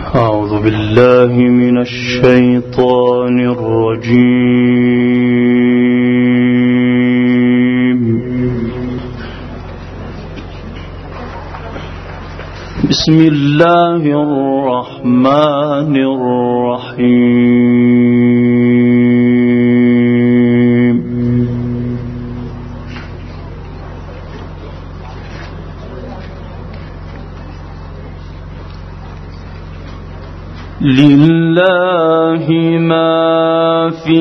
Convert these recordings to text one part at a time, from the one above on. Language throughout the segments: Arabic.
أعوذ بالله من الشيطان الرجيم. بسم الله الرحمن الرحيم. لله ما في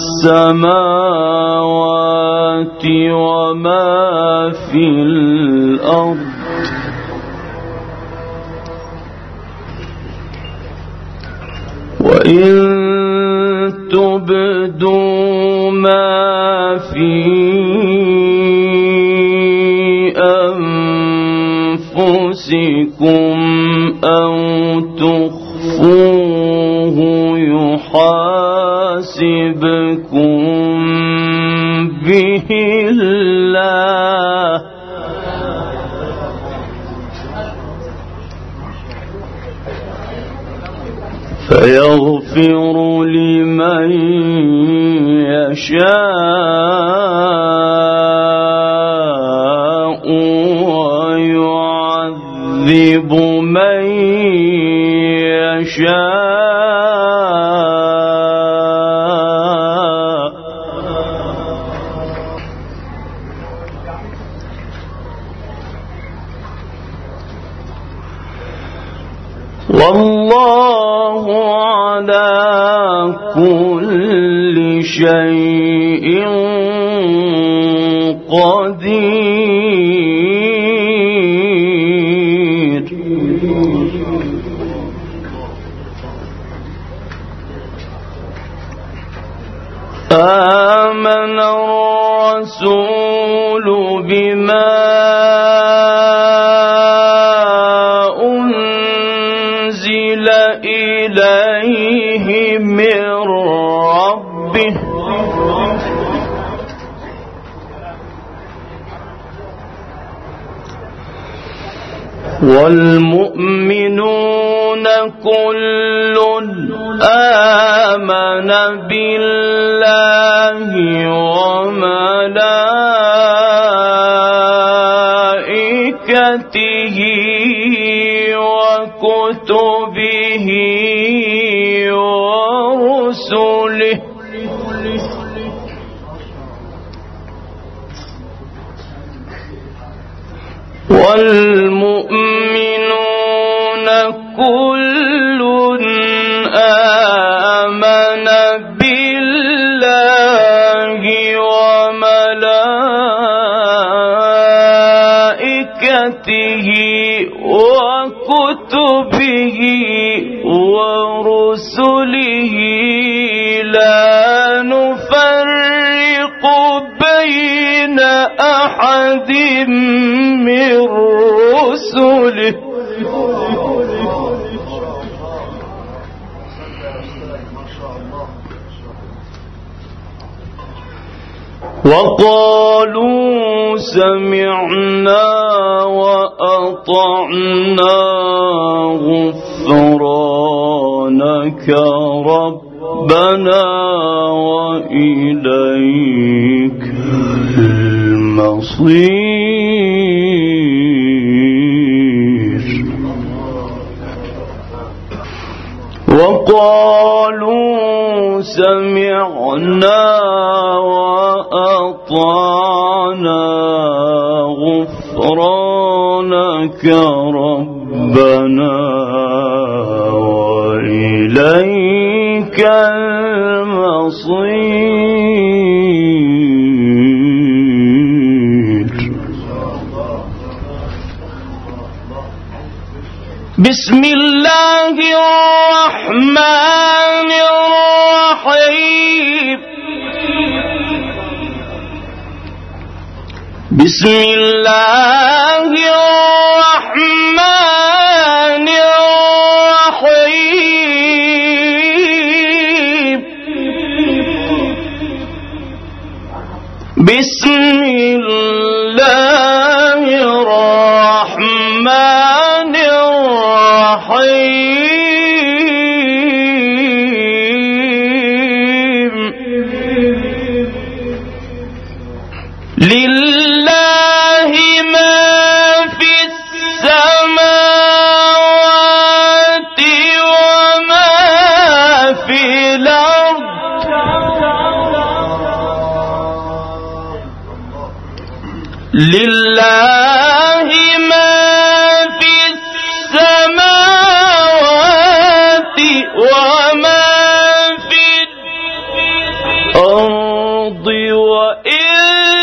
السماوات وما في الأرض وإن تبدوا ما في أنفسكم أو تخفوه يحاسبكم به الله فيغفر لمن يشاء ويعذب من يشاء والله على كل شيء قدير. آمن الرسول بما أنزل إليه من ربه والمؤمنون كل آمن بالله وملائكته وكتبه ورسله والمؤمنون كل آمن بالله وملائكته وكتبه ورسله لا نفرق بين أحد من رسله وقالوا سمعنا وأطعنا غفرانك ربنا وإليك المصير. وقالوا سمعنا وأطعنا غفرانك ربنا وإليك المصير. بسم الله الرحمن الرحيم. بسم الله الرحمن الرحيم. بسم الله الرحمن الرحيم. لله ما في السماوات وما في الأرض وإن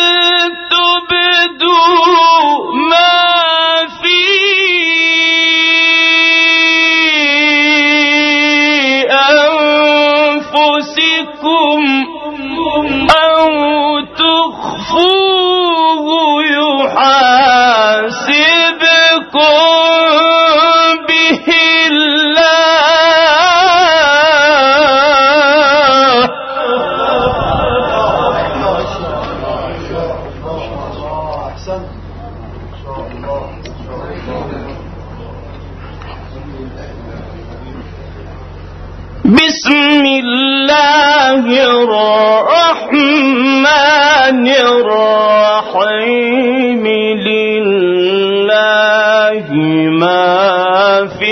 تبدوا ما في أنفسكم أو تخفوه يحاسبكم به الله. بسم الله الرحمن الرحيم لله ما في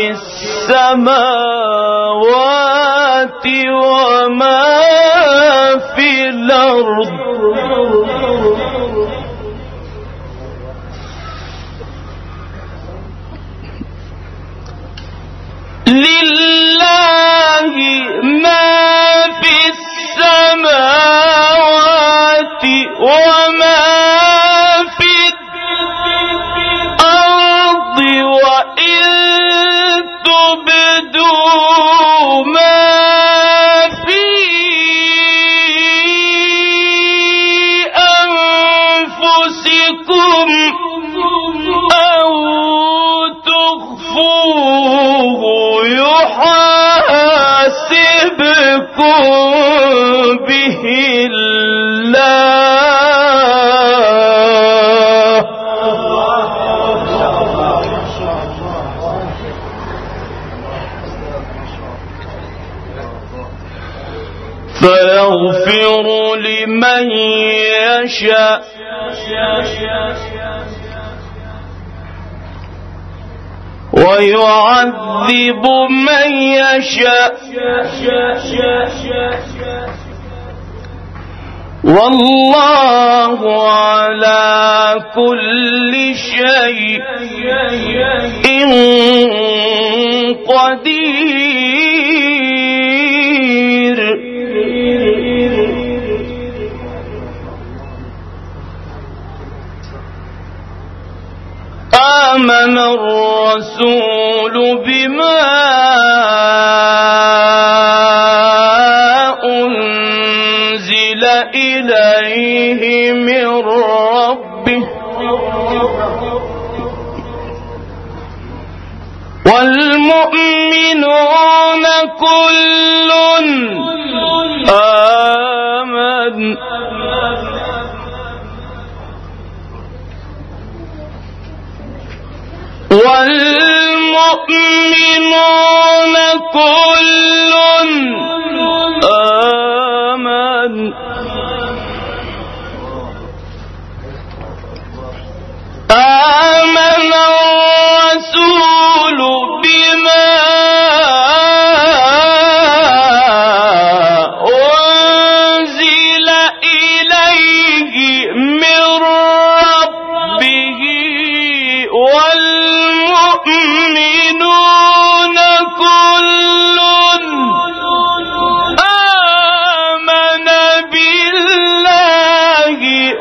السماوات وما في الأرض لله ما في السماوات وما في الأرض وإن تبدوا ما في أنفسكم أو تخفوه يحاسبكم به الله. فيغفر لمن يشاء ويعذب من يشاء والله على كل شيء قدير. آمن الرسول بما أنزل إليه من ربه والمؤمنون كل آمن والمؤمنون كل آمن الرسول بما أنزل إليه من ربه والمؤمنون كل آمن بالله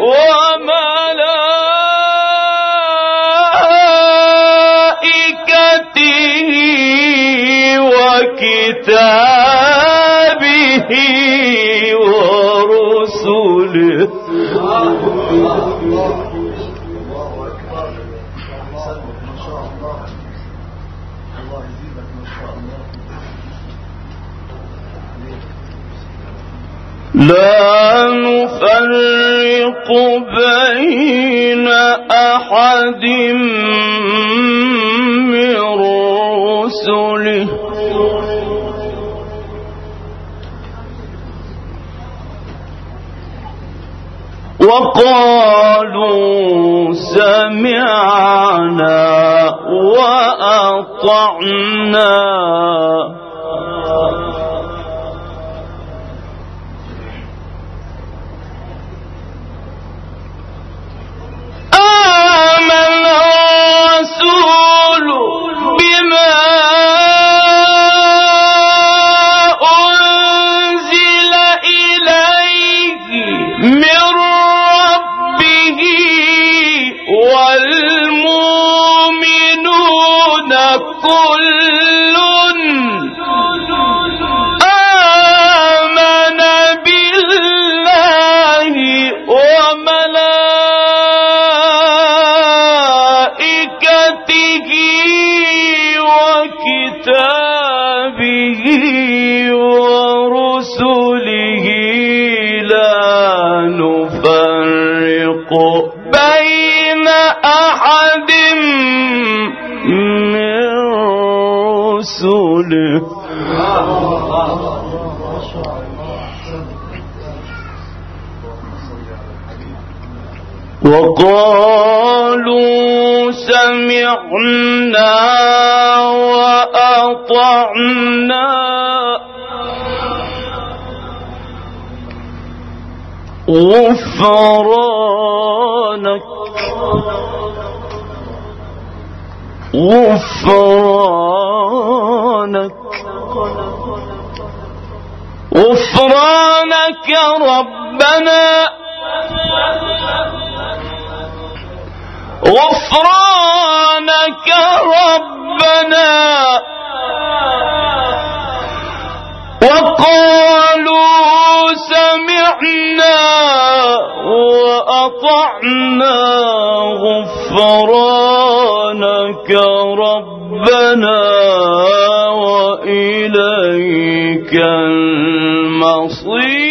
وملائكته وكتابه ورسله. لا نفرق بين أحد من رسله وقالوا سمعنا وأطعنا رسله وقالوا سمعنا وأطعنا غفرانك ربنا غفرانك ربنا وقالوا سمعنا وأطعنا غفرانك ربنا وإليك المصير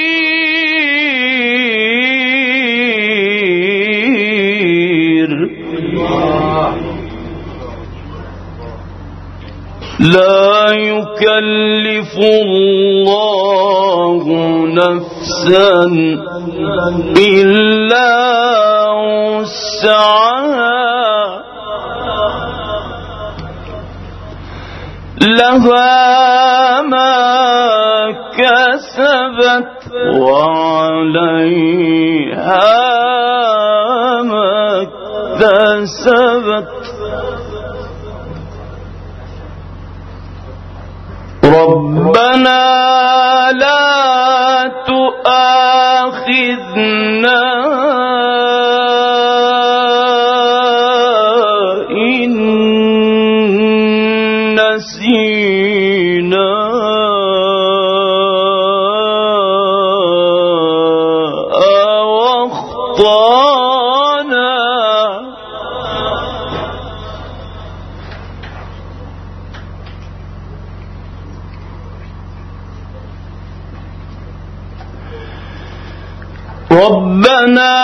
لا يكلف الله نفسا إلا وسعها لها ما كسبت وعليها ما اكتسبت ربنا لا تؤاخذنا إن نسينا أو أخطأنا ربنا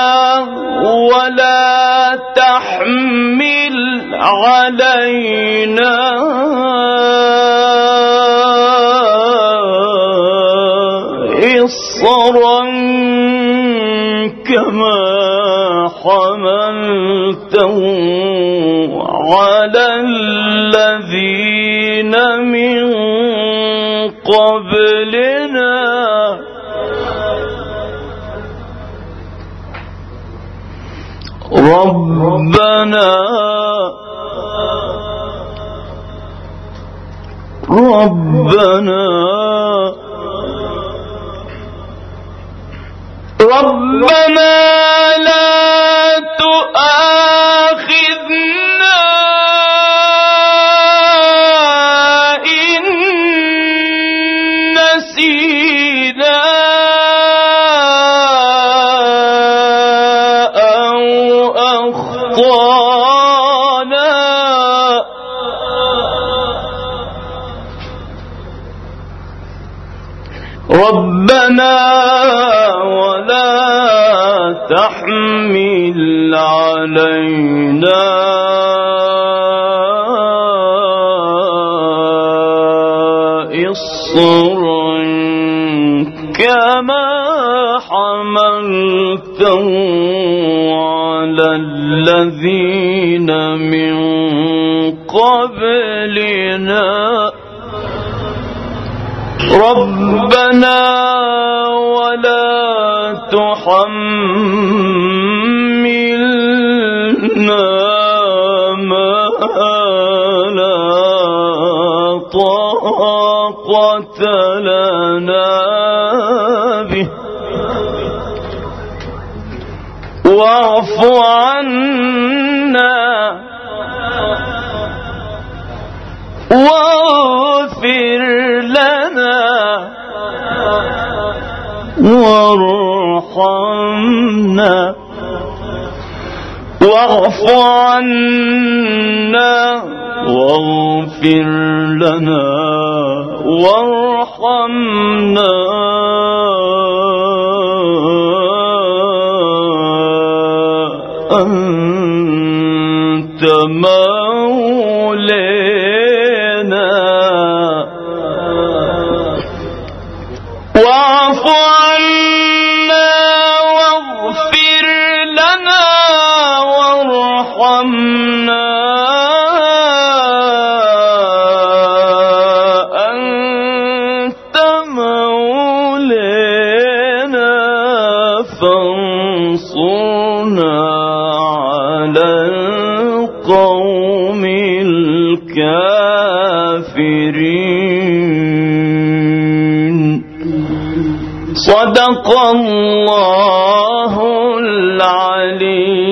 ولا تحمل علينا إصرا كما حملته على الذين من قبلنا ربنا لا تؤاخذنا إن نسينا أو أخطأنا ربنا ولا تحمل علينا إصرا كما حملته على الذين من قبلنا ربنا ولا تحملنا ما لا طاقة لنا به واعف عنا واغفر لنا وارحمنا واعف عنا واغفر لنا وارحمنا أنت مولانا الكافرين. صدق الله العليم.